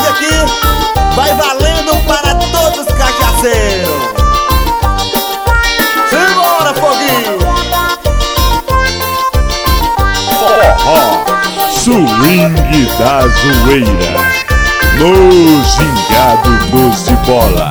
aqui vai valendo para todos os cachaceiros. Simbora, foguinho! Swing da Zoeira, no Gingado Doce Bola.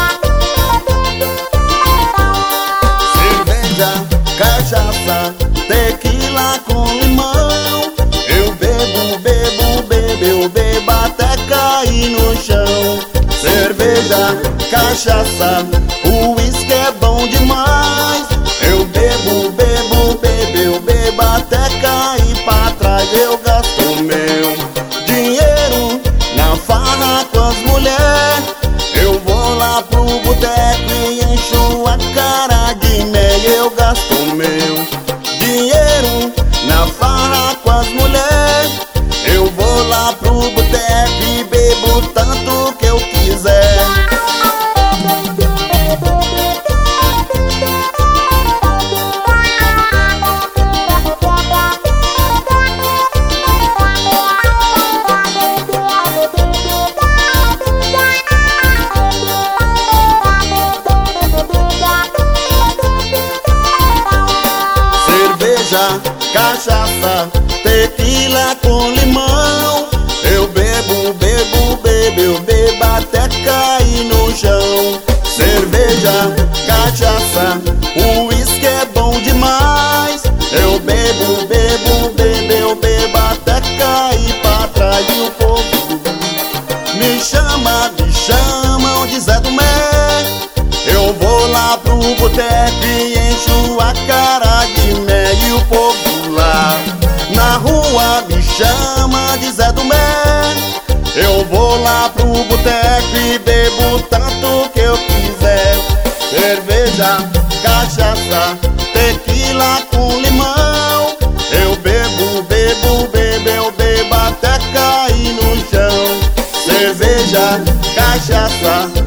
Cerveja, cachaça, tequila com limão. Eu bebo, bebo, bebo, eu bebo até cair no chão. Cerveja, cachaça, o uísque é bom demais. Eu bebo, bebo, bebo, eu bebo até cair pra trás. Eu gasto meu dinheiro na farra com as mulheres. Eu vou lá pro boteco e encho a cara de meia. Eu gasto meu dinheiro na farra com as mulheres. Eu vou lá pro boteco e bebo tanto que eu quiser. Cerveja, cachaça, tequila com limão. Eu bebo, bebo, bebo, eu bebo até cair no chão. Cerveja, cachaça, o uísque é bom demais. Eu bebo, bebo, bebo, eu bebo até cair pra trás. E o povo me chamam de Zé do Mé. Eu vou lá pro boteco e encho a cara de mé. E o povo lá na rua me chama de Zé do Mé. Eu vou lá pro boteco e bebo tanto que eu quiser. Cerveja, cachaça, tequila com limão. Eu bebo, bebo, bebo, eu bebo até cair no chão. Cerveja, cachaça,